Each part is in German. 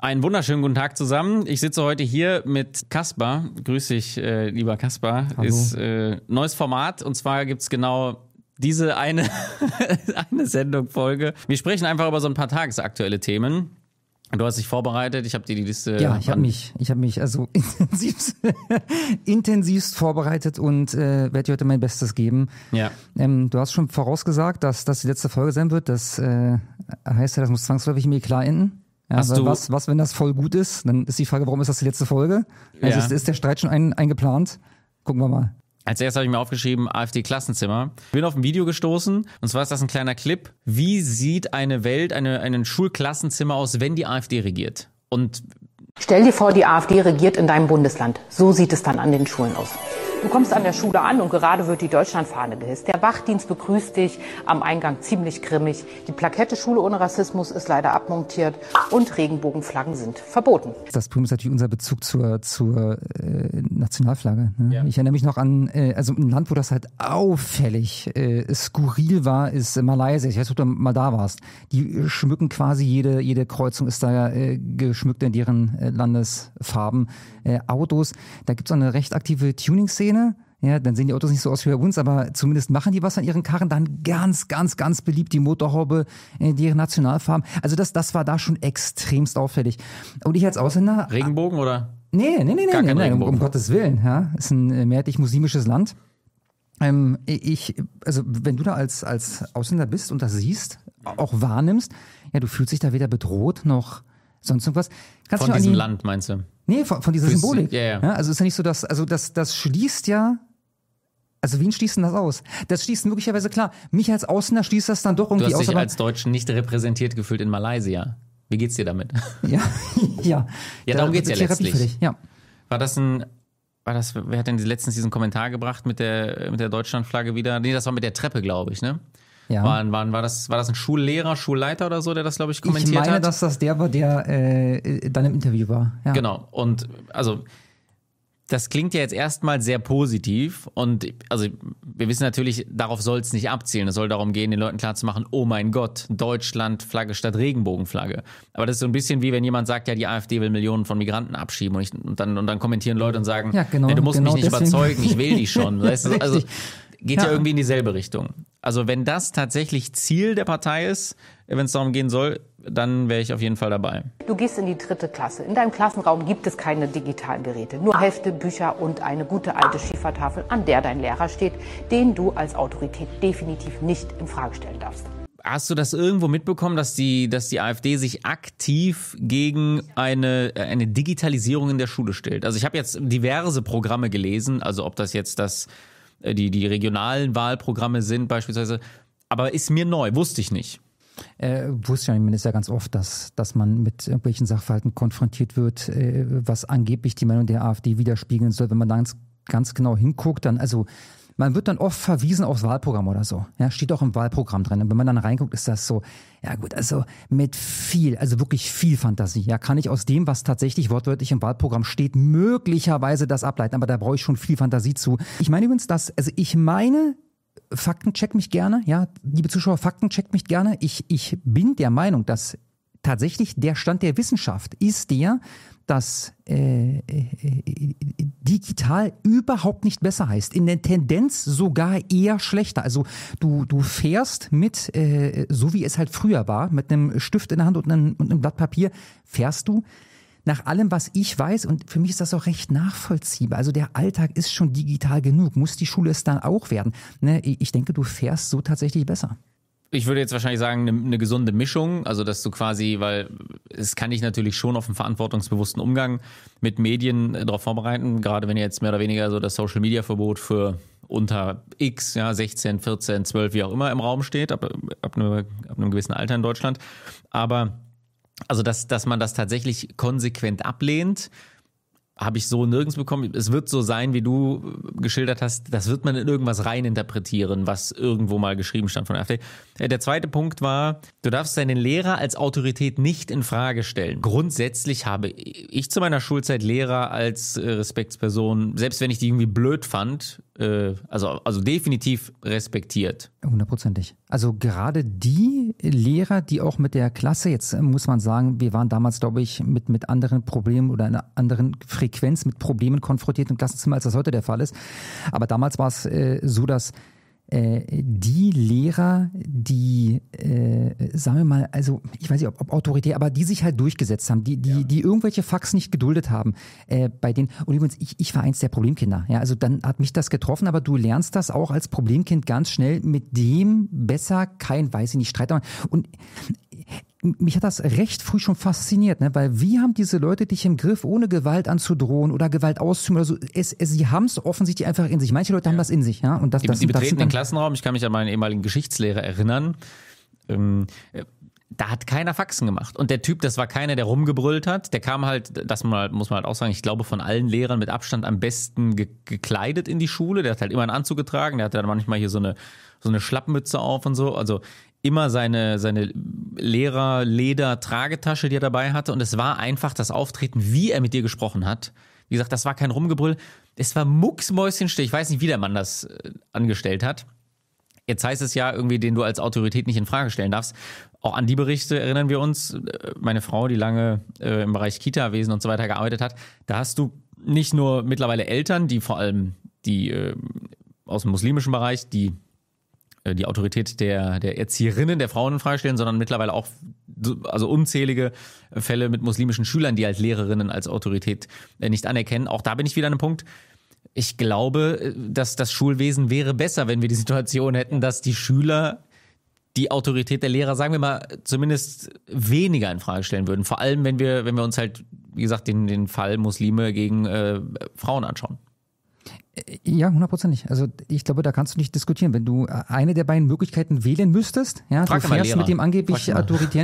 Einen wunderschönen guten Tag zusammen. Ich sitze heute hier mit Kaspar. Grüß dich, lieber Kaspar. Hallo. Ist neues Format und zwar gibt's genau diese eine Sendung, Folge. Wir sprechen einfach über so ein paar tagesaktuelle Themen. Du hast dich vorbereitet, ich habe dir die Liste... Ja, ich habe mich also intensivst vorbereitet und werde dir heute mein Bestes geben. Ja. Du hast schon vorausgesagt, dass das die letzte Folge sein wird. Das heißt ja, das muss zwangsläufig mir klar enden. Ja, was, wenn das voll gut ist? Dann ist die Frage, warum ist das die letzte Folge? Also ist der Streit schon eingeplant? Gucken wir mal. Als erstes habe ich mir aufgeschrieben, AfD-Klassenzimmer. Bin auf ein Video gestoßen, und zwar ist das ein kleiner Clip. Wie sieht eine Welt, ein Schulklassenzimmer aus, wenn die AfD regiert? Und stell dir vor, die AfD regiert in deinem Bundesland. So sieht es dann an den Schulen aus. Du kommst an der Schule an und gerade wird die Deutschlandfahne gehisst. Der Wachdienst begrüßt dich am Eingang ziemlich grimmig. Die Plakette Schule ohne Rassismus ist leider abmontiert und Regenbogenflaggen sind verboten. Das Problem ist natürlich unser Bezug zur Nationalflagge. Ne? Ja. Ich erinnere mich noch an, also ein Land, wo das halt auffällig skurril war, ist Malaysia. Ich weiß nicht, ob du mal da warst. Die schmücken quasi jede Kreuzung ist da geschmückt in deren Landesfarben. Autos, da gibt es auch eine recht aktive Tuning-Szene. Ja, dann sehen die Autos nicht so aus wie bei uns, aber zumindest machen die was an ihren Karren. Dann ganz beliebt die Motorhaube, deren Nationalfarben. Also das war da schon extremst auffällig. Und ich als Ausländer... Regenbogen oder? Nee, Regenbogen. um Gottes Willen. Ja, ist ein mehrheitlich muslimisches Land. Also wenn du da als Ausländer bist und das siehst, auch wahrnimmst, ja, du fühlst dich da weder bedroht noch sonst irgendwas. Von diesem Land, meinst du? Nee, von dieser Symbolik. Ja. Also ist ja nicht so, das schließt ja. Also wen schließt denn das aus? Das schließt möglicherweise, klar, mich als Ausländer schließt das dann doch irgendwie aus. Du hast dich als Deutschen nicht repräsentiert gefühlt in Malaysia. Wie geht's dir damit? Ja. Ja, darum geht's ja letztlich. Ja. Wer hat denn letztens diesen Kommentar gebracht mit der Deutschlandflagge wieder? Nee, das war mit der Treppe, glaube ich, ne? Ja. War das ein Schullehrer, Schulleiter oder so, der das, glaube ich, kommentiert hat? Ich meine, dass das der war, der dann im Interview war. Ja. Genau. Und also das klingt ja jetzt erstmal sehr positiv und also wir wissen natürlich, darauf soll es nicht abzielen. Es soll darum gehen, den Leuten klarzumachen, oh mein Gott, Deutschland, Flagge statt Regenbogenflagge. Aber das ist so ein bisschen wie wenn jemand sagt, ja, die AfD will Millionen von Migranten abschieben und dann kommentieren Leute und sagen, ja, genau, nee, du musst mich nicht deswegen. überzeugen, ich will die schon. Weißt du? Also geht ja irgendwie in dieselbe Richtung. Also wenn das tatsächlich Ziel der Partei ist, wenn es darum gehen soll, dann wäre ich auf jeden Fall dabei. Du gehst in die 3. Klasse. In deinem Klassenraum gibt es keine digitalen Geräte. Nur Hefte, Bücher und eine gute alte Schiefertafel, an der dein Lehrer steht, den du als Autorität definitiv nicht in Frage stellen darfst. Hast du das irgendwo mitbekommen, dass die AfD sich aktiv gegen eine Digitalisierung in der Schule stellt? Also ich habe jetzt diverse Programme gelesen, also ob das jetzt die regionalen Wahlprogramme sind beispielsweise, aber ist mir neu, wusste ich nicht. Wusste ja nicht, man ist ja ganz oft, dass man mit irgendwelchen Sachverhalten konfrontiert wird, was angeblich die Meinung der AfD widerspiegeln soll. Wenn man da ganz genau hinguckt, dann, also man wird dann oft verwiesen aufs Wahlprogramm oder so. Ja, steht auch im Wahlprogramm drin. Und wenn man dann reinguckt, ist das so, ja gut, also mit also wirklich viel Fantasie. Ja, kann ich aus dem, was tatsächlich wortwörtlich im Wahlprogramm steht, möglicherweise das ableiten. Aber da brauche ich schon viel Fantasie zu. Ich meine übrigens, Fakten checkt mich gerne, ja, liebe Zuschauer, Fakten checkt mich gerne. Ich bin der Meinung, dass tatsächlich der Stand der Wissenschaft ist dass digital überhaupt nicht besser heißt. In der Tendenz sogar eher schlechter. Also du fährst mit, so wie es halt früher war, mit einem Stift in der Hand und einem Blatt Papier, fährst du nach allem, was ich weiß, und für mich ist das auch recht nachvollziehbar. Also der Alltag ist schon digital genug. Muss die Schule es dann auch werden? Ne? Ich denke, du fährst so tatsächlich besser. Ich würde jetzt wahrscheinlich sagen, eine gesunde Mischung. Also, dass du quasi, weil es kann dich natürlich schon auf einen verantwortungsbewussten Umgang mit Medien darauf vorbereiten. Gerade wenn jetzt mehr oder weniger so das Social-Media-Verbot für unter X, ja, 16, 14, 12, wie auch immer im Raum steht, ab einem gewissen Alter in Deutschland. Aber also, dass man das tatsächlich konsequent ablehnt, habe ich so nirgends bekommen. Es wird so sein, wie du geschildert hast, das wird man in irgendwas reininterpretieren, was irgendwo mal geschrieben stand von der AfD. Der zweite Punkt war, du darfst deinen Lehrer als Autorität nicht in Frage stellen. Grundsätzlich habe ich zu meiner Schulzeit Lehrer als Respektsperson, selbst wenn ich die irgendwie blöd fand, also definitiv respektiert. 100%. Also gerade die Lehrer, die auch mit der Klasse, jetzt muss man sagen, wir waren damals, glaube ich, mit anderen Problemen oder einer anderen Frequenz mit Problemen konfrontiert im Klassenzimmer, als das heute der Fall ist. Aber damals war es so, dass die Lehrer, die, sagen wir mal, also ich weiß nicht, ob autoritär, aber die sich halt durchgesetzt haben, die irgendwelche Fax nicht geduldet haben, bei denen, und übrigens, ich war eins der Problemkinder, ja, also dann hat mich das getroffen, aber du lernst das auch als Problemkind ganz schnell, mit dem besser weiß ich nicht, Streit machen. Und mich hat das recht früh schon fasziniert, ne? Weil wie haben diese Leute dich im Griff, ohne Gewalt anzudrohen oder Gewalt auszuüben oder so? Sie haben es offensichtlich einfach in sich. Manche Leute haben das in sich, ja. Und die betreten den Klassenraum. Ich kann mich an meinen ehemaligen Geschichtslehrer erinnern. Da hat keiner Faxen gemacht. Und der Typ, das war keiner, der rumgebrüllt hat. Der kam halt, das muss man halt auch sagen, ich glaube von allen Lehrern mit Abstand am besten gekleidet in die Schule. Der hat halt immer einen Anzug getragen. Der hatte dann manchmal hier so eine Schlappmütze auf und so. Also immer seine Leder-Tragetasche, die er dabei hatte. Und es war einfach das Auftreten, wie er mit dir gesprochen hat. Wie gesagt, das war kein Rumgebrüll. Es war mucksmäuschenstill. Ich weiß nicht, wie der Mann das angestellt hat. Jetzt heißt es ja irgendwie, den du als Autorität nicht in Frage stellen darfst. Auch an die Berichte erinnern wir uns. Meine Frau, die lange im Bereich Kita-Wesen und so weiter gearbeitet hat, da hast du nicht nur mittlerweile Eltern, die vor allem die aus dem muslimischen Bereich, die Autorität der Erzieherinnen, der Frauen in Frage stellen, sondern mittlerweile auch also unzählige Fälle mit muslimischen Schülern, die als Lehrerinnen als Autorität nicht anerkennen. Auch da bin ich wieder an einem Punkt. Ich glaube, dass das Schulwesen wäre besser, wenn wir die Situation hätten, dass die Schüler die Autorität der Lehrer, sagen wir mal, zumindest weniger in Frage stellen würden. Vor allem, wenn wir uns halt, wie gesagt, den Fall Muslime gegen Frauen anschauen. Ja, 100%. Also ich glaube, da kannst du nicht diskutieren. Wenn du eine der beiden Möglichkeiten wählen müsstest, ja, Frag du fährst mit dem angeblich autoritären...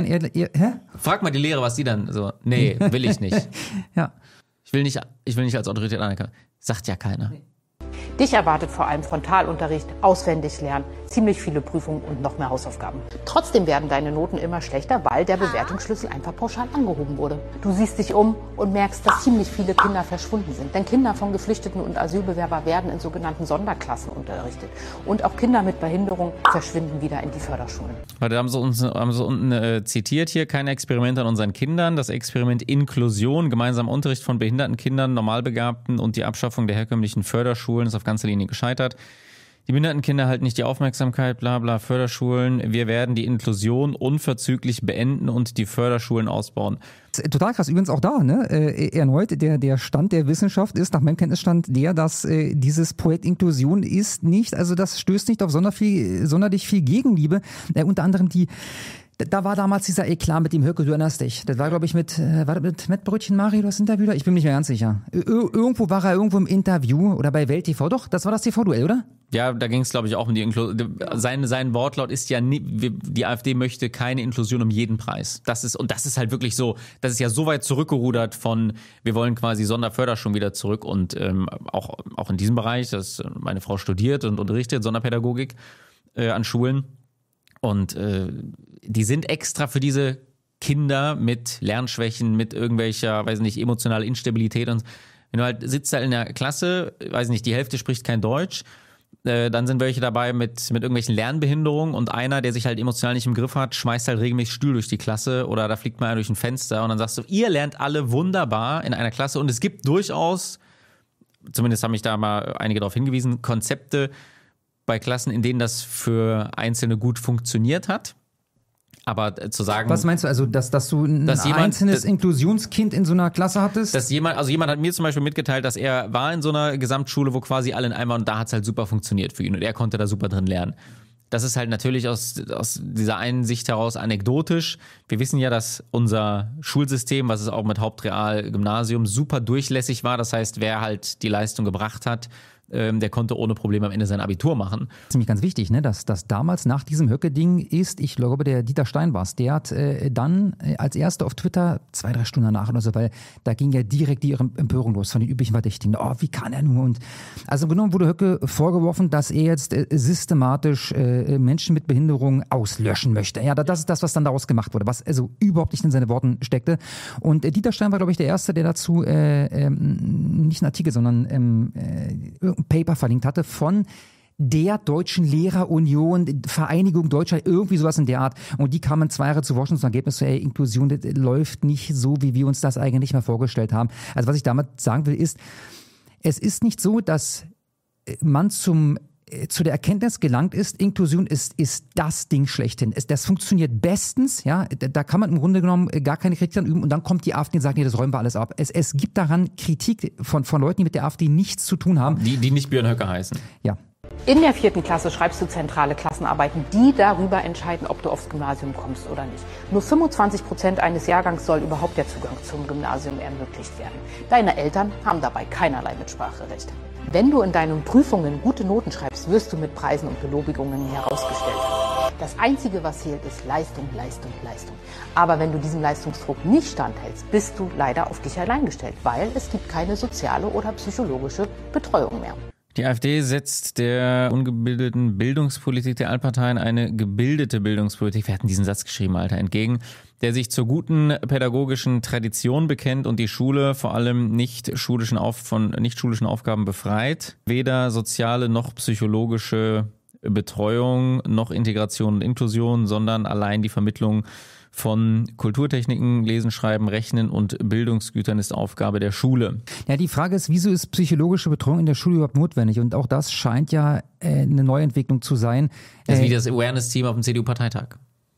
Frag mal die Lehrer, was die dann so... Nee, will ich nicht. Ja. Ich will nicht als Autorität anerkennen. Sagt ja keiner. Dich erwartet vor allem Frontalunterricht, auswendig lernen, ziemlich viele Prüfungen und noch mehr Hausaufgaben. Trotzdem werden deine Noten immer schlechter, weil der Bewertungsschlüssel einfach pauschal angehoben wurde. Du siehst dich um und merkst, dass ziemlich viele Kinder verschwunden sind. Denn Kinder von Geflüchteten und Asylbewerber werden in sogenannten Sonderklassen unterrichtet. Und auch Kinder mit Behinderung verschwinden wieder in die Förderschulen. Warte, haben sie unten zitiert hier, kein Experiment an unseren Kindern. Das Experiment Inklusion, gemeinsamer Unterricht von behinderten Kindern, Normalbegabten und die Abschaffung der herkömmlichen Förderschulen ist auf ganzer Linie gescheitert. Die behinderten Kinder halten nicht die Aufmerksamkeit, bla bla, Förderschulen. Wir werden die Inklusion unverzüglich beenden und die Förderschulen ausbauen. Total krass. Übrigens auch da, ne? Erneut, der Stand der Wissenschaft ist, nach meinem Kenntnisstand, dass dieses Projekt Inklusion ist nicht, also das stößt nicht auf sonderlich viel Gegenliebe. Unter anderem da war damals dieser Eklat mit dem Höcke, du erinnerst dich. Das war, glaube ich, mit Mettbrötchen Mario das Interview da? Ich bin mir nicht mehr ganz sicher. Irgendwo war er im Interview oder bei Welt TV. Doch, das war das TV-Duell, oder? Ja, da ging es, glaube ich, auch um die Inklusion. Sein Wortlaut ist ja, die AfD möchte keine Inklusion um jeden Preis. Das ist halt wirklich so, das ist ja so weit zurückgerudert von, wir wollen quasi Sonderförderschulen wieder zurück und auch in diesem Bereich, das meine Frau studiert und unterrichtet Sonderpädagogik an Schulen. Und die sind extra für diese Kinder mit Lernschwächen, mit irgendwelcher, weiß nicht, emotionaler Instabilität. Und wenn du halt sitzt da in der Klasse, weiß nicht, die Hälfte spricht kein Deutsch, dann sind welche dabei mit irgendwelchen Lernbehinderungen und einer, der sich halt emotional nicht im Griff hat, schmeißt halt regelmäßig Stuhl durch die Klasse oder da fliegt mal einer durch ein Fenster und dann sagst du, ihr lernt alle wunderbar in einer Klasse und es gibt durchaus, zumindest haben mich da mal einige darauf hingewiesen, Konzepte bei Klassen, in denen das für Einzelne gut funktioniert hat. Aber zu sagen... Was meinst du, also dass du ein einzelnes Inklusionskind in so einer Klasse hattest? Jemand hat mir zum Beispiel mitgeteilt, dass er war in so einer Gesamtschule, wo quasi alle in einmal und da hat es halt super funktioniert für ihn und er konnte da super drin lernen. Das ist halt natürlich aus dieser einen Sicht heraus anekdotisch. Wir wissen ja, dass unser Schulsystem, was es auch mit Hauptreal, Gymnasium, super durchlässig war. Das heißt, wer halt die Leistung gebracht hat, der konnte ohne Probleme am Ende sein Abitur machen. Das ist nämlich ganz wichtig, ne? Dass damals nach diesem Höcke-Ding ist, ich glaube, der Dieter Stein war es, der hat dann als Erster auf Twitter 2-3 Stunden danach oder so, weil da ging ja direkt die Empörung los von den üblichen Verdächtigen. Oh, wie kann er nur? Und also genommen wurde Höcke vorgeworfen, dass er jetzt systematisch Menschen mit Behinderung auslöschen möchte. Ja, das ist das, was dann daraus gemacht wurde, was also überhaupt nicht in seinen Worten steckte. Und Dieter Stein war, glaube ich, der Erste, der dazu nicht einen Artikel, sondern irgendein Paper verlinkt hatte von der Deutschen Lehrerunion, Vereinigung Deutschland, irgendwie sowas in der Art. Und die kamen 2 Jahre zu Washington zum Ergebnis, Inklusion das läuft nicht so, wie wir uns das eigentlich mal vorgestellt haben. Also was ich damit sagen will, ist, es ist nicht so, dass man zu der Erkenntnis gelangt ist, Inklusion ist das Ding schlechthin. Das funktioniert bestens, ja, da kann man im Grunde genommen gar keine Kritik an üben und dann kommt die AfD und sagt, nee, das räumen wir alles ab. Es gibt daran Kritik von Leuten, die mit der AfD nichts zu tun haben. Die nicht Björn Höcke heißen. Ja. In der 4. Klasse schreibst du zentrale Klassenarbeiten, die darüber entscheiden, ob du aufs Gymnasium kommst oder nicht. Nur 25% eines Jahrgangs soll überhaupt der Zugang zum Gymnasium ermöglicht werden. Deine Eltern haben dabei keinerlei Mitspracherecht. Wenn du in deinen Prüfungen gute Noten schreibst, wirst du mit Preisen und Belobigungen herausgestellt. Das Einzige, was zählt, ist Leistung, Leistung, Leistung. Aber wenn du diesem Leistungsdruck nicht standhältst, bist du leider auf dich allein gestellt, weil es gibt keine soziale oder psychologische Betreuung mehr. Die AfD setzt der ungebildeten Bildungspolitik der Altparteien eine gebildete Bildungspolitik, wir hatten diesen Satz geschrieben, Alter, entgegen, der sich zur guten pädagogischen Tradition bekennt und die Schule vor allem von nicht-schulischen Aufgaben befreit. Weder soziale noch psychologische Betreuung noch Integration und Inklusion, sondern allein die Vermittlung von Kulturtechniken, Lesen, Schreiben, Rechnen und Bildungsgütern ist Aufgabe der Schule. Ja, die Frage ist, wieso ist psychologische Betreuung in der Schule überhaupt notwendig? Und auch das scheint ja eine Neuentwicklung zu sein. Das ist wie das Awareness-Team auf dem CDU-Parteitag.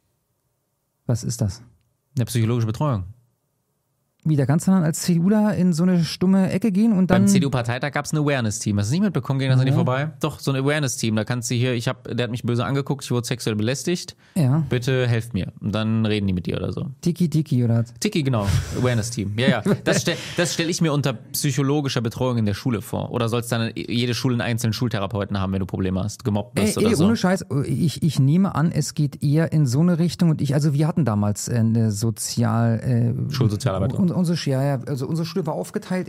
Was ist das? Eine psychologische Betreuung. Wie, da kannst du dann als CDUler in so eine stumme Ecke gehen und dann... Beim CDU-Parteitag gab es ein Awareness-Team. Hast du nicht mitbekommen? Ging das an dir vorbei? Doch, so ein Awareness-Team. Da kannst du hier, der hat mich böse angeguckt, ich wurde sexuell belästigt. Ja. Bitte helft mir. Und dann reden die mit dir oder so. Tiki oder was? Tiki, genau. Awareness-Team. Ja. Das stell ich mir unter psychologischer Betreuung in der Schule vor. Oder soll es dann jede Schule einen einzelnen Schultherapeuten haben, wenn du Probleme hast, gemobbt bist oder so? Ohne Scheiß, ich nehme an, es geht eher in so eine Richtung. Und wir hatten damals eine Schulsozialarbeiterin. Also unsere Schule war aufgeteilt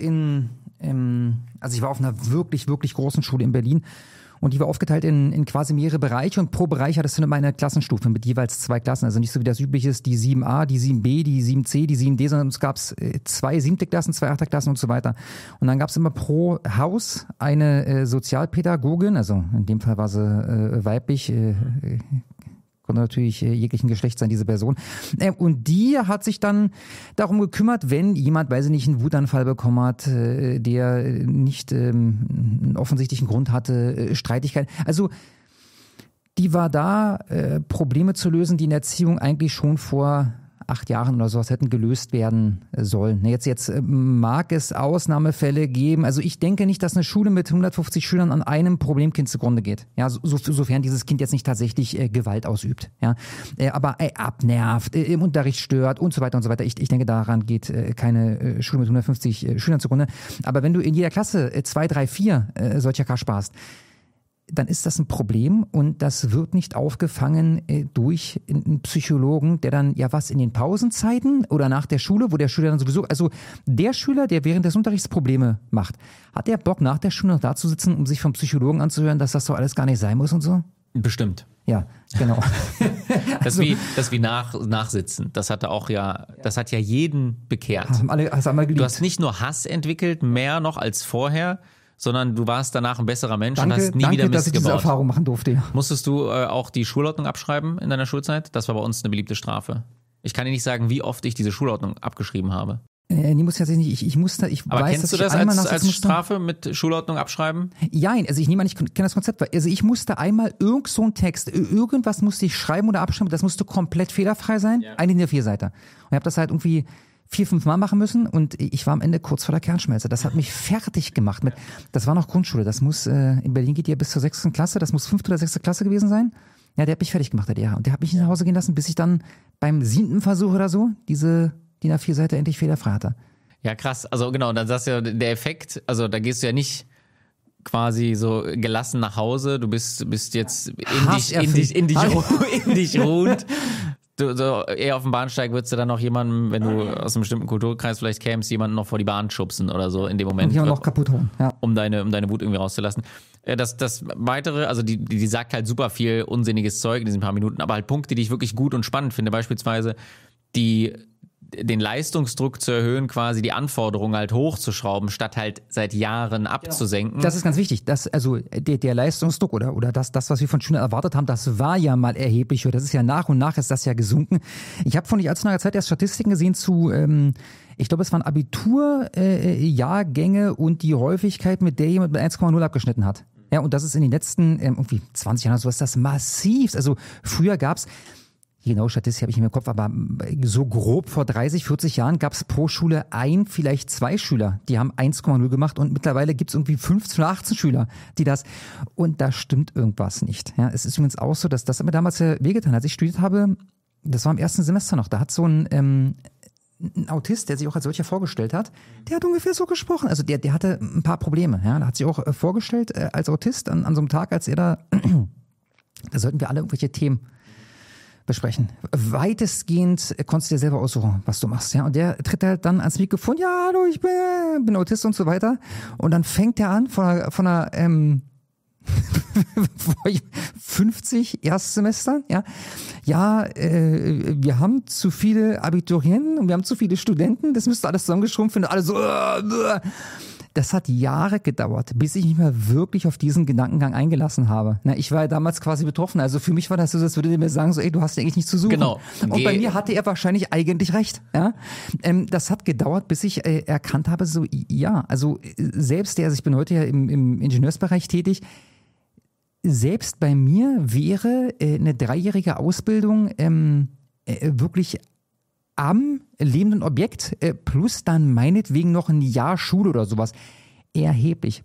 also ich war auf einer wirklich, wirklich großen Schule in Berlin und die war aufgeteilt in quasi mehrere Bereiche und pro Bereich hattest du immer eine Klassenstufe mit jeweils 2 Klassen. Also nicht so wie das übliche ist, die 7a, die 7b, die 7c, die 7d, sondern es gab 2 7. Klassen, 2 8. Klassen und so weiter. Und dann gab es immer pro Haus eine Sozialpädagogin, also in dem Fall war sie weiblich, konnte natürlich jeglichen Geschlechts sein, diese Person. Und die hat sich dann darum gekümmert, wenn jemand, weiß ich nicht, einen Wutanfall bekommen hat, der nicht einen offensichtlichen Grund hatte, Streitigkeiten. Also die war da, Probleme zu lösen, die in der Erziehung eigentlich schon vor 8 Jahren oder sowas hätten gelöst werden sollen. Jetzt mag es Ausnahmefälle geben. Also ich denke nicht, dass eine Schule mit 150 Schülern an einem Problemkind zugrunde geht. Ja, sofern dieses Kind jetzt nicht tatsächlich Gewalt ausübt. Ja, aber abnervt, im Unterricht stört und so weiter und so weiter. Ich denke, daran geht keine Schule mit 150 Schülern zugrunde. Aber wenn du in jeder Klasse 2, 3, 4 solcher Kaspar hast, dann ist das ein Problem und das wird nicht aufgefangen durch einen Psychologen, der dann in den Pausenzeiten oder nach der Schule, wo der Schüler dann sowieso, also der Schüler, der während des Unterrichts Probleme macht, hat der Bock nach der Schule noch da zu sitzen, um sich vom Psychologen anzuhören, dass das doch alles gar nicht sein muss und so? Bestimmt. Ja, genau. Das wie Nachsitzen. Das hat ja jeden bekehrt. Du hast nicht nur Hass entwickelt, mehr noch als vorher, sondern du warst danach ein besserer Mensch und hast nie wieder Mist dass ich diese gebaut. Erfahrung machen durfte. Musstest du auch die Schulordnung abschreiben in deiner Schulzeit? Das war bei uns eine beliebte Strafe. Ich kann dir nicht sagen, wie oft ich diese Schulordnung abgeschrieben habe. Die muss tatsächlich nicht. Ich Aber weiß, kennst du das als Strafe mit Schulordnung abschreiben? Ja, also ich kenne das Konzept. Also ich musste einmal so einen Text, irgendwas musste ich schreiben oder abschreiben, das musste komplett fehlerfrei sein. Ja. Eine DIN A4-Seite. Und ich habe das halt irgendwie 4, 5 Mal machen müssen und ich war am Ende kurz vor der Kernschmelze. Das hat mich fertig gemacht. Das war noch Grundschule. Das muss, in Berlin geht ja bis zur 6. Klasse. Das muss 5. oder 6. Klasse gewesen sein. Ja, der hat mich fertig gemacht, der Lehrer. Und der hat mich nicht nach Hause gehen lassen, bis ich dann beim 7. Versuch oder so diese DIN A4-Seite endlich fehlerfrei hatte. Ja, krass. Also genau, dann sagst du ja, der Effekt, also da gehst du ja nicht quasi so gelassen nach Hause. Du bist jetzt in dich ruhend. So eher auf dem Bahnsteig würdest du dann noch jemanden, wenn du aus einem bestimmten Kulturkreis vielleicht kämst, jemanden noch vor die Bahn schubsen oder so in dem Moment. Und jemanden noch kaputt holen, ja. Um deine Wut irgendwie rauszulassen. Das Weitere, also die sagt halt super viel unsinniges Zeug in diesen paar Minuten, aber halt Punkte, die ich wirklich gut und spannend finde. Beispielsweise den Leistungsdruck zu erhöhen, quasi die Anforderungen halt hochzuschrauben, statt halt seit Jahren abzusenken. Das ist ganz wichtig. Also der Leistungsdruck oder das, was wir von Schülern erwartet haben, das war ja mal erheblich höher. Das ist ja nach und nach ist das ja gesunken. Ich habe vor nicht allzu langer Zeit erst Statistiken gesehen zu, ich glaube, es waren Abiturjahrgänge und die Häufigkeit, mit der jemand mit 1,0 abgeschnitten hat. Ja, und das ist in den letzten irgendwie 20 Jahren, so ist das massiv. Also früher gab's, genau, Statistik habe ich nicht mehr im Kopf, aber so grob vor 30, 40 Jahren gab es pro Schule vielleicht 2 Schüler, die haben 1,0 gemacht und mittlerweile gibt es irgendwie 15 oder 18 Schüler, die das, und da stimmt irgendwas nicht. Ja, es ist übrigens auch so, dass das hat mir damals wehgetan, als ich studiert habe, das war im ersten Semester noch, da hat so ein Autist, der sich auch als solcher vorgestellt hat, der hat ungefähr so gesprochen, also der hatte ein paar Probleme, ja, der hat sich auch vorgestellt als Autist an so einem Tag, als er da sollten wir alle irgendwelche Themen besprechen. Weitestgehend konntest du dir selber aussuchen, was du machst, ja. Und der tritt halt dann ans Mikrofon, ja, hallo, ich bin Autist und so weiter. Und dann fängt er an von einer 50 Erstsemestern, ja. Ja, wir haben zu viele Abiturienten und wir haben zu viele Studenten, das müsste alles zusammengeschrumpft werden, alle so, Das hat Jahre gedauert, bis ich mich mal wirklich auf diesen Gedankengang eingelassen habe. Na, ich war ja damals quasi betroffen. Also für mich war das so, als würde der mir sagen, so, ey, du hast eigentlich nichts zu suchen. Genau. Und bei mir hatte er wahrscheinlich eigentlich recht. Ja? Das hat gedauert, bis ich erkannt habe, so, ja, also selbst ich bin heute ja im Ingenieursbereich tätig, selbst bei mir wäre eine 3-jährige Ausbildung wirklich am lebenden Objekt plus dann meinetwegen noch ein Jahr Schule oder sowas erheblich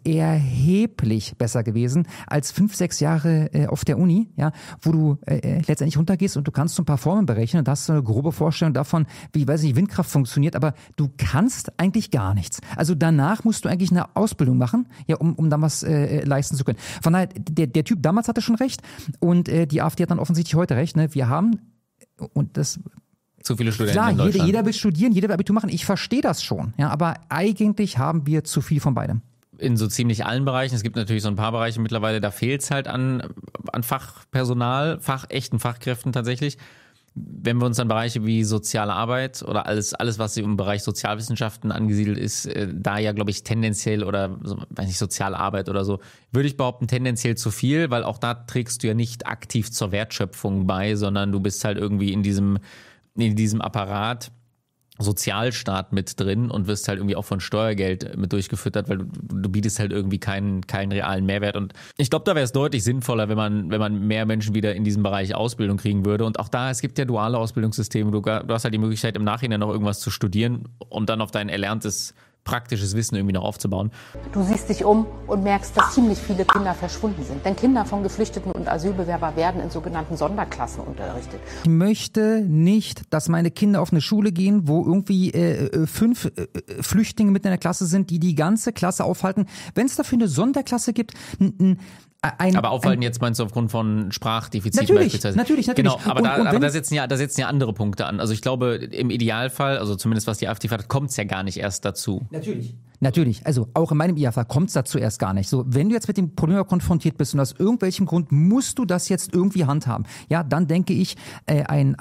besser gewesen als 5, 6 Jahre auf der Uni, ja, wo du letztendlich runtergehst und du kannst so ein paar Formeln berechnen und hast so eine grobe Vorstellung davon, wie, weiß nicht, Windkraft funktioniert, aber du kannst eigentlich gar nichts. Also danach musst du eigentlich eine Ausbildung machen, ja, um dann was leisten zu können. Von daher, der Typ damals hatte schon recht und die AfD hat dann offensichtlich heute recht, ne? Wir haben, und das zu viele Studenten klar, in Deutschland. Jeder will studieren, jeder will Abitur machen. Ich verstehe das schon. Ja, aber eigentlich haben wir zu viel von beidem. In so ziemlich allen Bereichen. Es gibt natürlich so ein paar Bereiche mittlerweile, da fehlt es halt an Fachpersonal, echten Fachkräften tatsächlich. Wenn wir uns an Bereiche wie soziale Arbeit oder alles, was im Bereich Sozialwissenschaften angesiedelt ist, da ja, glaube ich, tendenziell oder, weiß nicht, soziale Arbeit oder so, würde ich behaupten, tendenziell zu viel, weil auch da trägst du ja nicht aktiv zur Wertschöpfung bei, sondern du bist halt irgendwie in diesem Apparat Sozialstaat mit drin und wirst halt irgendwie auch von Steuergeld mit durchgefüttert, weil du bietest halt irgendwie keinen realen Mehrwert. Und ich glaube, da wäre es deutlich sinnvoller, wenn man mehr Menschen wieder in diesem Bereich Ausbildung kriegen würde. Und auch da, es gibt ja duale Ausbildungssysteme. Du hast halt die Möglichkeit, im Nachhinein noch irgendwas zu studieren und dann auf dein erlerntes praktisches Wissen irgendwie noch aufzubauen. Du siehst dich um und merkst, dass ziemlich viele Kinder verschwunden sind. Denn Kinder von Geflüchteten und Asylbewerber werden in sogenannten Sonderklassen unterrichtet. Ich möchte nicht, dass meine Kinder auf eine Schule gehen, wo irgendwie 5 Flüchtlinge mit in der Klasse sind, die ganze Klasse aufhalten. Wenn es dafür eine Sonderklasse gibt, aber aufhalten jetzt meinst du aufgrund von Sprachdefiziten beispielsweise? Natürlich. Genau, aber da setzen ja andere Punkte an. Also ich glaube, im Idealfall, also zumindest was die AfD hat, kommt es ja gar nicht erst dazu. Natürlich, also auch in meinem IAFA kommt es dazu erst gar nicht. So, wenn du jetzt mit dem Problem konfrontiert bist und aus irgendwelchem Grund musst du das jetzt irgendwie handhaben, ja, dann denke ich, ein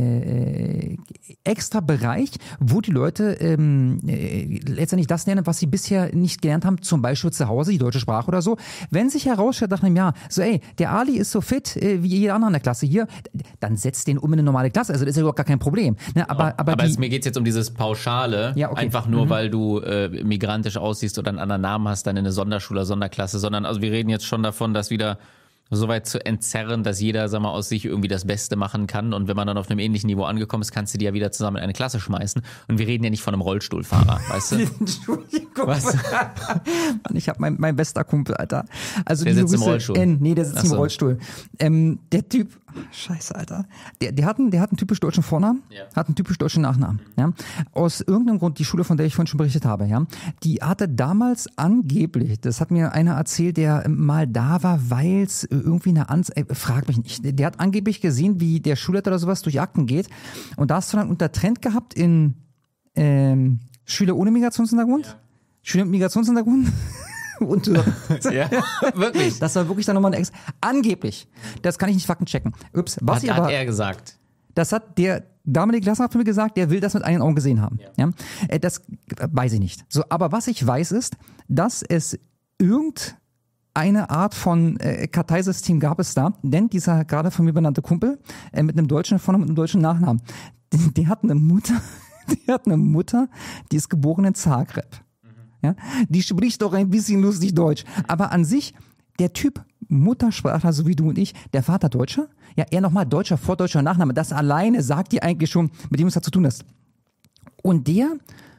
extra Bereich, wo die Leute letztendlich das lernen, was sie bisher nicht gelernt haben, zum Beispiel zu Hause, die deutsche Sprache oder so. Wenn sich herausstellt nach einem Jahr, so ey, der Ali ist so fit wie jeder andere in der Klasse hier, dann setzt den um in eine normale Klasse, also das ist ja überhaupt gar kein Problem. Ne? Aber mir geht es jetzt um dieses Pauschale, ja, okay. Einfach nur, weil du migrantisch aussiehst oder einen anderen Namen hast, dann in eine Sonderschule oder Sonderklasse, sondern also wir reden jetzt schon davon, dass wieder so weit zu entzerren, dass jeder, sag mal, aus sich irgendwie das Beste machen kann und wenn man dann auf einem ähnlichen Niveau angekommen ist, kannst du die ja wieder zusammen in eine Klasse schmeißen und wir reden ja nicht von einem Rollstuhlfahrer, weißt du? Entschuldigung. Was? Mann, ich habe mein bester Kumpel, Alter. Also der sitzt im Rollstuhl. Nee, der sitzt im Rollstuhl. Der Typ, scheiße, Alter. Der hat einen typisch deutschen Vornamen, hat einen typisch deutschen Nachnamen. Ja? Aus irgendeinem Grund, die Schule, von der ich vorhin schon berichtet habe, ja, die hatte damals angeblich, das hat mir einer erzählt, der mal da war, weil es irgendwie frag mich nicht, der hat angeblich gesehen, wie der Schulleiter oder sowas durch Akten geht und da hast du dann unter Trend gehabt in Schüler ohne Migrationshintergrund, Schüler mit Migrationshintergrund und ja, wirklich. Das war wirklich dann nochmal ein angeblich, das kann ich nicht faktenchecken. Ups, hat er gesagt. Das hat der damalige Klassenlehrer hat mir gesagt, der will das mit eigenen Augen gesehen haben. Ja. Das weiß ich nicht. So, aber was ich weiß ist, dass es irgendeine Art von Karteisystem gab es da, denn dieser gerade von mir benannte Kumpel mit einem deutschen Vornamen und einem deutschen Nachnamen, der hat eine Mutter, die ist geboren in Zagreb. Ja? Die spricht doch ein bisschen lustig Deutsch. Aber an sich, der Typ Muttersprachler, so wie du und ich, der Vater Deutscher, ja, er nochmal Deutscher, vordeutscher Nachname, das alleine sagt dir eigentlich schon, mit dem was da zu tun ist. Und der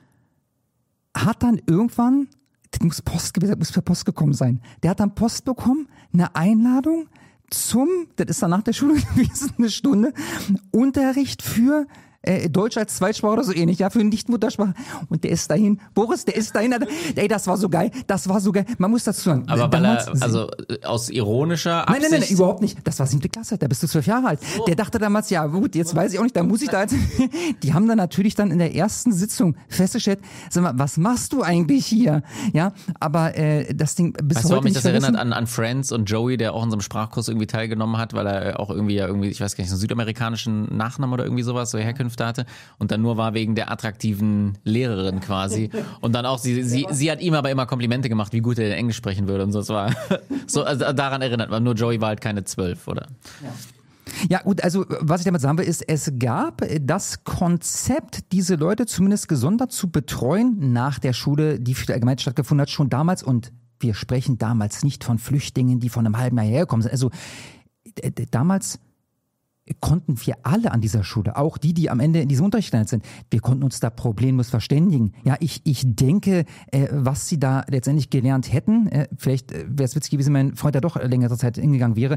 hat dann irgendwann, das muss per Post gekommen sein, der hat dann Post bekommen, eine Einladung das ist dann nach der Schule gewesen, eine Stunde, Unterricht für Deutsch als Zweitsprache oder so ähnlich, ja, für Nicht-Muttersprache. Und der ist dahin, Boris, ey, das war so geil, man muss dazu sagen. Aber weil aus ironischer Absicht? Nein, überhaupt nicht. Das war 7. Klasse, da bist du 12 Jahre alt. Oh. Der dachte damals, ja gut, jetzt weiß ich auch nicht, da muss ich da jetzt. Die haben dann natürlich dann in der ersten Sitzung festgestellt, sag mal, was machst du eigentlich hier? Ja, aber das Ding bis weißt heute du, ob mich nicht das erinnert an Friends und Joey, der auch in so einem Sprachkurs irgendwie teilgenommen hat, weil er auch irgendwie, ich weiß gar nicht, einen südamerikanischen Nachnamen oder irgendwie sowas, so Herkünfte hatte und dann nur war wegen der attraktiven Lehrerin quasi und dann auch sie hat ihm aber immer Komplimente gemacht, wie gut er Englisch sprechen würde und so. Es war so, also daran erinnert man, nur Joey war halt keine 12, oder? Ja gut, also was ich damit sagen will, ist, es gab das Konzept, diese Leute zumindest gesondert zu betreuen nach der Schule, die für die Allgemeinheit stattgefunden hat, schon damals, und wir sprechen damals nicht von Flüchtlingen, die von einem halben Jahr hergekommen sind. Also damals konnten wir alle an dieser Schule, auch die am Ende in diesem Unterricht gelandet sind, wir konnten uns da problemlos verständigen. Ja, ich denke, was sie da letztendlich gelernt hätten, vielleicht wäre es witzig gewesen, wenn mein Freund da doch längere Zeit hingegangen wäre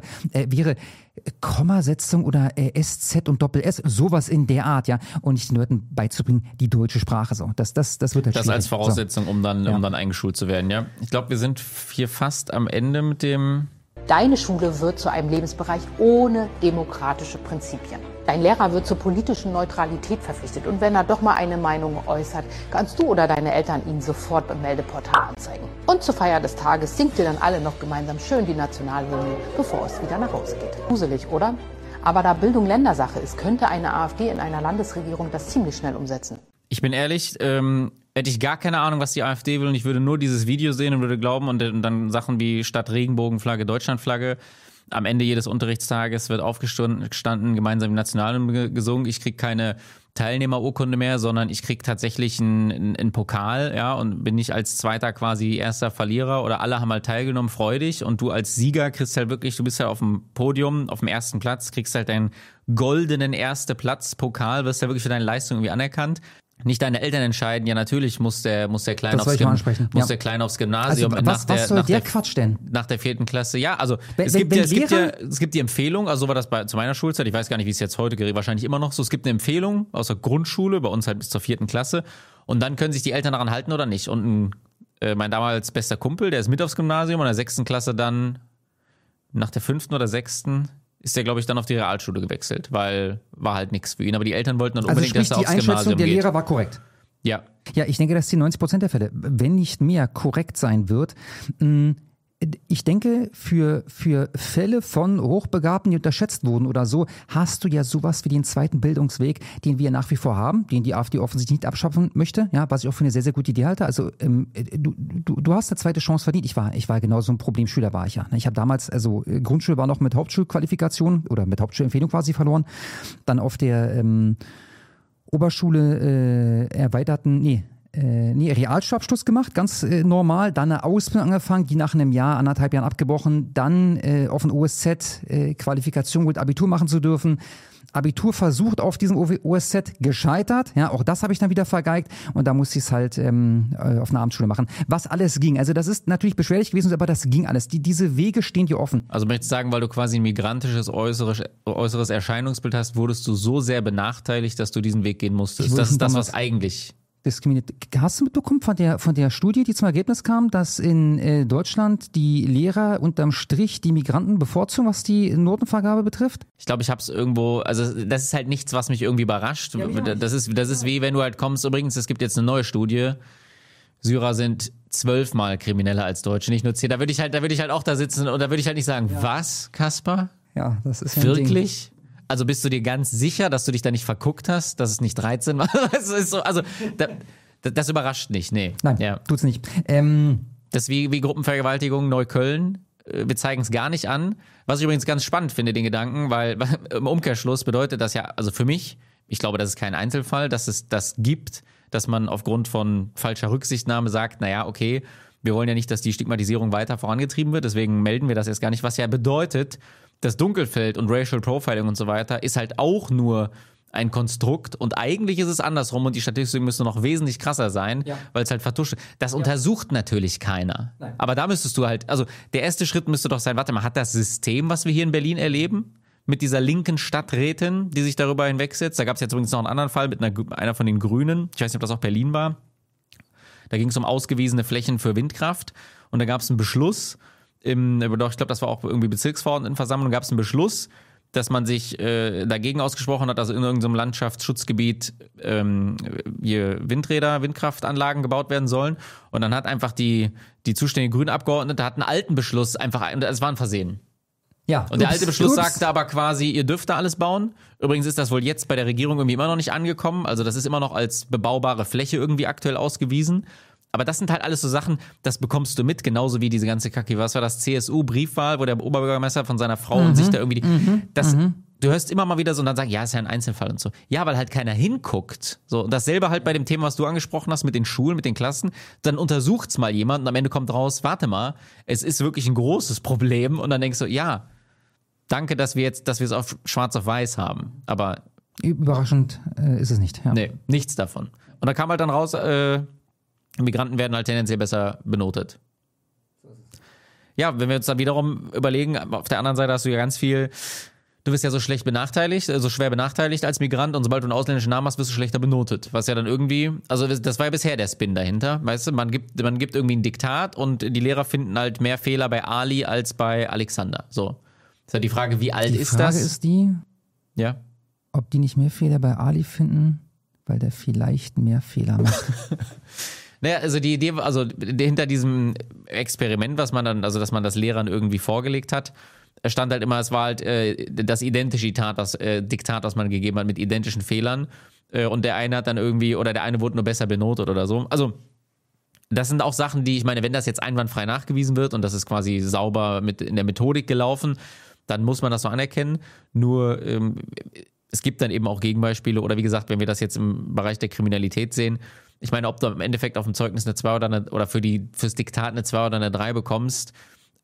Kommasetzung oder SZ und Doppel-S, sowas in der Art, ja, und nicht den Leuten beizubringen, die deutsche Sprache so. Das wird halt schwierig. Das als Voraussetzung, so. um dann eingeschult zu werden, ja. Ich glaube, wir sind hier fast am Ende mit dem... Deine Schule wird zu einem Lebensbereich ohne demokratische Prinzipien. Dein Lehrer wird zur politischen Neutralität verpflichtet. Und wenn er doch mal eine Meinung äußert, kannst du oder deine Eltern ihn sofort beim Meldeportal anzeigen. Und zur Feier des Tages singt ihr dann alle noch gemeinsam schön die Nationalhymne, bevor es wieder nach Hause geht. Gruselig, oder? Aber da Bildung Ländersache ist, könnte eine AfD in einer Landesregierung das ziemlich schnell umsetzen. Ich bin ehrlich, hätte ich gar keine Ahnung, was die AfD will und ich würde nur dieses Video sehen und würde glauben und dann Sachen wie statt Regenbogenflagge Deutschlandflagge. Am Ende jedes Unterrichtstages wird aufgestanden, gemeinsam die Nationalhymne gesungen. Ich kriege keine Teilnehmerurkunde mehr, sondern ich kriege tatsächlich einen Pokal, ja, und bin nicht als Zweiter quasi erster Verlierer oder alle haben halt teilgenommen, freudig, und du als Sieger kriegst halt wirklich, du bist ja auf dem Podium, auf dem ersten Platz, kriegst halt deinen goldenen erste Platz Pokal, wirst ja wirklich für deine Leistung irgendwie anerkannt. Nicht deine Eltern entscheiden, ja natürlich muss der Kleine der Kleine aufs Gymnasium. Also was soll der Quatsch denn? Nach der 4. Klasse, ja, also es gibt die Empfehlung, also so war das zu meiner Schulzeit, ich weiß gar nicht, wie es jetzt heute geht, wahrscheinlich immer noch so, es gibt eine Empfehlung aus der Grundschule, bei uns halt bis zur 4. Klasse, und dann können sich die Eltern daran halten oder nicht. Und mein damals bester Kumpel, der ist mit aufs Gymnasium, und in der 6. Klasse dann nach der 5. oder 6. ist der, glaube ich, dann auf die Realschule gewechselt, weil war halt nichts für ihn. Aber die Eltern wollten dann unbedingt, dass er aufs Gymnasium geht. Also die Einschätzung der Lehrer war korrekt? Ja. Ja, ich denke, dass die 90% der Fälle, wenn nicht mehr, korrekt sein wird. Ich denke, für Fälle von Hochbegabten, die unterschätzt wurden oder so, hast du ja sowas wie den zweiten Bildungsweg, den wir nach wie vor haben, den die AfD offensichtlich nicht abschaffen möchte, ja, was ich auch für eine sehr, sehr gute Idee halte. Also du hast eine zweite Chance verdient. Ich war genau so ein Problemschüler, war ich ja. Ich habe damals, also Grundschule war noch mit Hauptschulqualifikation oder mit Hauptschulempfehlung quasi verloren. Dann auf der Oberschule Realschulabschluss gemacht, ganz normal, dann eine Ausbildung angefangen, die nach einem Jahr, 1,5 Jahren abgebrochen, dann auf ein OSZ Qualifikation geholt, Abitur machen zu dürfen. Abitur versucht auf diesem OSZ, gescheitert, ja, auch das habe ich dann wieder vergeigt, und da musste ich es halt auf einer Abendschule machen. Was alles ging, also das ist natürlich beschwerlich gewesen, aber das ging alles. Diese Wege stehen dir offen. Also möchtest du sagen, weil du quasi ein migrantisches äußeres Erscheinungsbild hast, wurdest du so sehr benachteiligt, dass du diesen Weg gehen musstest? Das ist das, was eigentlich... diskriminiert. Hast du mitbekommen von der Studie, die zum Ergebnis kam, dass in Deutschland die Lehrer unterm Strich die Migranten bevorzugen, was die Notenvergabe betrifft? Ich glaube, ich habe es irgendwo, also das ist halt nichts, was mich irgendwie überrascht. Ja, das ist wie, wenn du halt kommst, übrigens, es gibt jetzt eine neue Studie, Syrer sind 12-mal krimineller als Deutsche, nicht nur 10. Da würde ich halt auch da sitzen und da würde ich halt nicht sagen, was, Kaspar? Ja, das ist ja wirklich? Also bist du dir ganz sicher, dass du dich da nicht verguckt hast, dass es nicht 13 war? Das ist so, also das überrascht nicht, nee. Nein, tut's nicht. Das ist wie Gruppenvergewaltigung Neukölln. Wir zeigen es gar nicht an. Was ich übrigens ganz spannend finde, den Gedanken, weil im Umkehrschluss bedeutet das ja, also für mich, ich glaube, das ist kein Einzelfall, dass es das gibt, dass man aufgrund von falscher Rücksichtnahme sagt, naja, okay, wir wollen ja nicht, dass die Stigmatisierung weiter vorangetrieben wird, deswegen melden wir das jetzt gar nicht, was ja bedeutet, das Dunkelfeld und Racial Profiling und so weiter ist halt auch nur ein Konstrukt und eigentlich ist es andersrum und die Statistiken müssen noch wesentlich krasser sein, weil es halt vertuscht. Das untersucht natürlich keiner. Nein. Aber da müsstest du halt, also der erste Schritt müsste doch sein, warte mal, hat das System, was wir hier in Berlin erleben, mit dieser linken Stadträtin, die sich darüber hinwegsetzt, da gab es jetzt übrigens noch einen anderen Fall mit einer von den Grünen, ich weiß nicht, ob das auch Berlin war, da ging es um ausgewiesene Flächen für Windkraft und da gab es einen Beschluss, ich glaube, das war auch irgendwie Bezirksverordnetenversammlung, gab es einen Beschluss, dass man sich dagegen ausgesprochen hat, also in irgendeinem Landschaftsschutzgebiet hier Windkraftanlagen gebaut werden sollen. Und dann hat einfach die zuständige grüne Abgeordnete einen alten Beschluss es war ein Versehen. Ja. Und der alte Beschluss sagte aber quasi, ihr dürft da alles bauen. Übrigens ist das wohl jetzt bei der Regierung irgendwie immer noch nicht angekommen. Also das ist immer noch als bebaubare Fläche irgendwie aktuell ausgewiesen. Aber das sind halt alles so Sachen, das bekommst du mit, genauso wie diese ganze Kacke. Was war das? CSU-Briefwahl, wo der Oberbürgermeister von seiner Frau und sich da irgendwie du hörst immer mal wieder so und dann sagen, ja, ist ja ein Einzelfall und so. Ja, weil halt keiner hinguckt. So, und dasselbe halt bei dem Thema, was du angesprochen hast, mit den Schulen, mit den Klassen. Dann untersucht's mal jemand und am Ende kommt raus, warte mal, es ist wirklich ein großes Problem. Und dann denkst du, ja, danke, dass wir es auf schwarz auf weiß haben. Aber überraschend ist es nicht. Ja. Nee, nichts davon. Und da kam halt dann raus, Migranten werden halt tendenziell besser benotet. Ja, wenn wir uns dann wiederum überlegen, auf der anderen Seite hast du ja ganz viel, du wirst ja so schlecht benachteiligt, so schwer benachteiligt als Migrant und sobald du einen ausländischen Namen hast, wirst du schlechter benotet. Was ja dann irgendwie, also das war ja bisher der Spin dahinter, weißt du, man gibt irgendwie ein Diktat und die Lehrer finden halt mehr Fehler bei Ali als bei Alexander. So. Ist halt die Frage, wie alt ist das? Die Frage ist die, ja, ob die nicht mehr Fehler bei Ali finden, weil der vielleicht mehr Fehler macht. Naja, also die Idee, also hinter diesem Experiment, was man dann, also dass man das Lehrern irgendwie vorgelegt hat, stand halt immer, es war halt das identische Diktat, das man gegeben hat mit identischen Fehlern und der eine hat dann irgendwie, oder der eine wurde nur besser benotet oder so. Also das sind auch Sachen, die, ich meine, wenn das jetzt einwandfrei nachgewiesen wird und das ist quasi sauber in der Methodik gelaufen, dann muss man das so anerkennen. Nur es gibt dann eben auch Gegenbeispiele oder wie gesagt, wenn wir das jetzt im Bereich der Kriminalität sehen, ich meine, ob du im Endeffekt auf dem Zeugnis eine 2 oder fürs Diktat eine 2 oder eine 3 bekommst,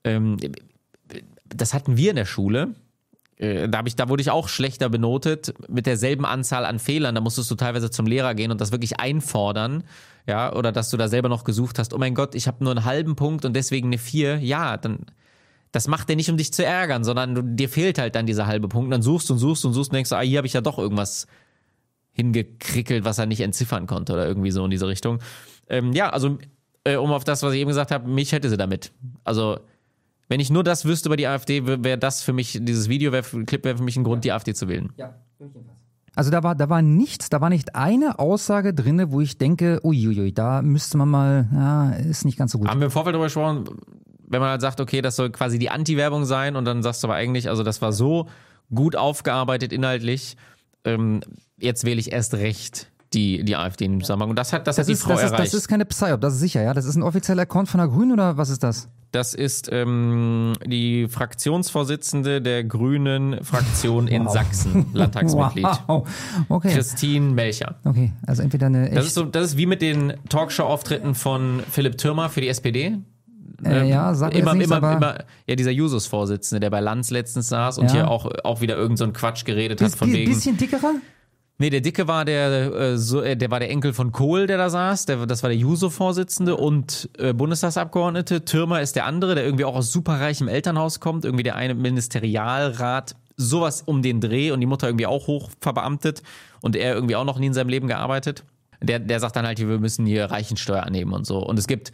das hatten wir in der Schule. Da wurde ich auch schlechter benotet mit derselben Anzahl an Fehlern. Da musstest du teilweise zum Lehrer gehen und das wirklich einfordern. Ja, oder dass du da selber noch gesucht hast, oh mein Gott, ich habe nur einen halben Punkt und deswegen eine 4. Ja, dann, das macht er nicht, um dich zu ärgern, sondern dir fehlt halt dann dieser halbe Punkt. Dann suchst und denkst du, hier habe ich ja doch irgendwas hingekrickelt, was er nicht entziffern konnte oder irgendwie so in diese Richtung. Um auf das, was ich eben gesagt habe, mich hätte sie damit. Also, wenn ich nur das wüsste über die AfD, wäre das für mich, dieses Clip wäre für mich ein Grund, die AfD zu wählen. Ja, also da war nichts, da war nicht eine Aussage drin, wo ich denke, uiuiui, da müsste man mal, ist nicht ganz so gut. Haben wir im Vorfeld darüber gesprochen, wenn man halt sagt, okay, das soll quasi die Anti-Werbung sein und dann sagst du aber eigentlich, also das war so gut aufgearbeitet inhaltlich, jetzt wähle ich erst recht die AfD im Zusammenhang. Und das hat die Frau erreicht. Das ist keine Psyop, das ist sicher, ja? Das ist ein offizieller Account von der Grünen oder was ist das? Das ist die Fraktionsvorsitzende der Grünen Fraktion in Sachsen, Landtagsmitglied. Wow. Okay. Christine Melcher. Okay, also entweder eine das ist wie mit den Talkshow-Auftritten von Philipp Thürmer für die SPD. Sag immer, nichts, immer, dieser Jusos-Vorsitzende, der bei Lanz letztens saß und hier auch wieder irgend so einen Quatsch geredet hat von wegen. Bisschen dickerer? Nee, der Dicke war der war der Enkel von Kohl, der da saß. Das war der Juso-Vorsitzende und Bundestagsabgeordnete. Thürmer ist der andere, der irgendwie auch aus superreichem Elternhaus kommt. Irgendwie der eine Ministerialrat, sowas um den Dreh und die Mutter irgendwie auch hoch verbeamtet und er irgendwie auch noch nie in seinem Leben gearbeitet. Der sagt dann halt, wir müssen hier Reichensteuer annehmen und so. Und es gäbe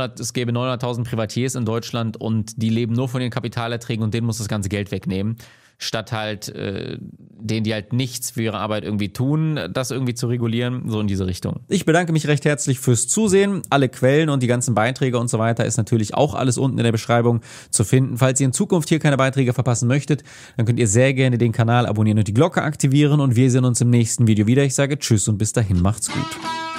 900.000 Privatiers in Deutschland und die leben nur von den Kapitalerträgen und denen muss das ganze Geld wegnehmen. statt halt denen, die halt nichts für ihre Arbeit irgendwie tun, das irgendwie zu regulieren, so in diese Richtung. Ich bedanke mich recht herzlich fürs Zusehen. Alle Quellen und die ganzen Beiträge und so weiter ist natürlich auch alles unten in der Beschreibung zu finden. Falls ihr in Zukunft hier keine Beiträge verpassen möchtet, dann könnt ihr sehr gerne den Kanal abonnieren und die Glocke aktivieren und wir sehen uns im nächsten Video wieder. Ich sage Tschüss und bis dahin macht's gut.